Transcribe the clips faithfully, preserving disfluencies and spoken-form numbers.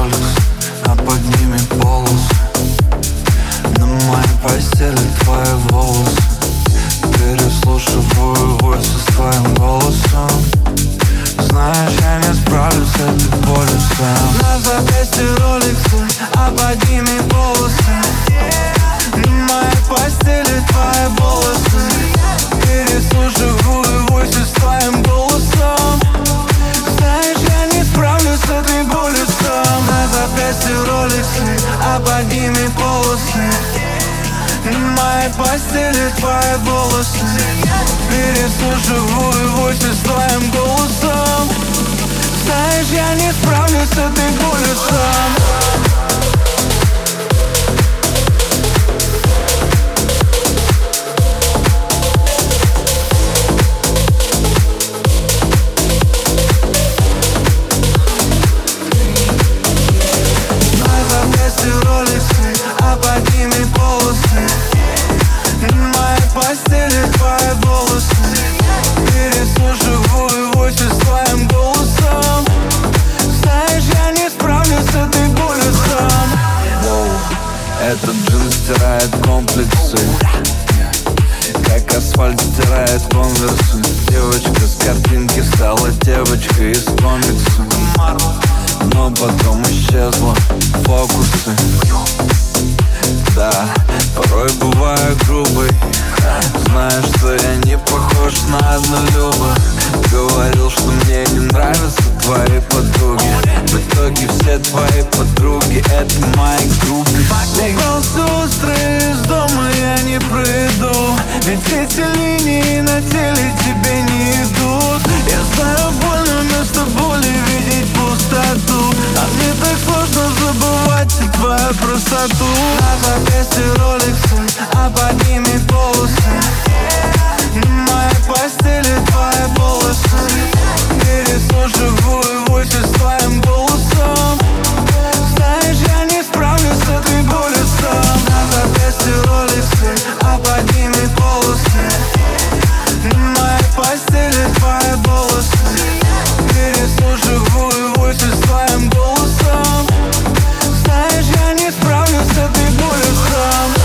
роликс, а под ними полосы. На моей постели твои волосы. Переслушиваю войсы с твоим голосом. Знаешь, я не справлюсь с этой болью сам. На запястье роликсы, а под ними полосы. На моей постели твои волосы. Переслушиваю войсы с твоим голосом. Знаешь, я не справлюсь с этой болью сам. На запястье роликсы, а под ними полосы. На моей постели твои волосы. Переслушиваю войсы с твоим голосом. Знаешь, я не справлюсь с этой болью сам. Этот джин стирает комплексы, как асфальт стирает конверсы. Девочка с картинки стала девочкой из комикса, но потом исчезла фокусы. Да, порой бываю грубой. Знаешь, что я не похож на однолюба. Говорил, что мне не нравятся твои подруги. В итоге все твои подруги — это мои группы. Волосы острые, из дома я не пройду. Ведь эти линии на теле тебе не идут. Я знаю, больно вместо боли видеть пустоту. А мне так сложно забывать и твою простоту. На запястье роликсы, а под ними полосы. На моей постели твои волосы. Переслушиваю войсы с твоим голосом. Знаешь, я не справлюсь с этой болью сам. На запястье роликсы, а под ними полосы. На моей постели твои волосы. Переслушиваю войсы с твоим голосом. Знаешь, я не справлюсь с этой болью сам.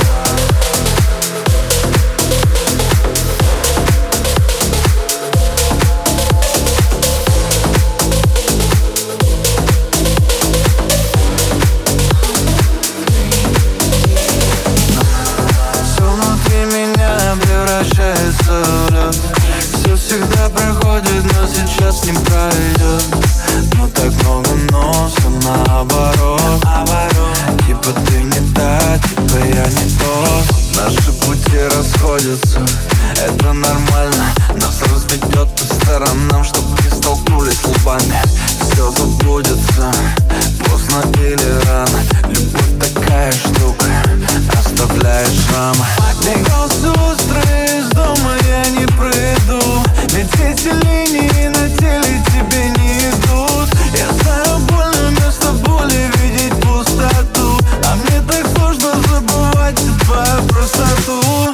Превращается в лед. Все всегда проходит, но сейчас не пройдет. Но так много, но все наоборот. Типа ты не та, типа я не тот. Наши пути расходятся, это нормально. Нас разметет по сторонам, чтоб не столкнулись лбами. Все забудется, поздно или рано. Любовь такая штука, оставляет шрамы. Волосы острые, из дома я не пройду. Ведь эти линии на теле тебе не идут. Я знаю, больно вместо боли видеть пустоту. А мне так сложно забывать и твою простоту.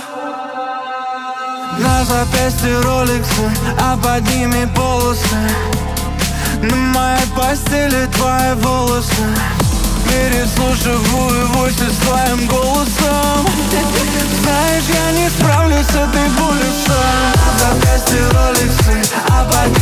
На запястье роликсы, а под ними полосы. На моей постели твои волосы. Переслушиваю войсы с твоим голосом. Знаешь, я не справлюсь с этой болью сам. На запястье роликсы, а под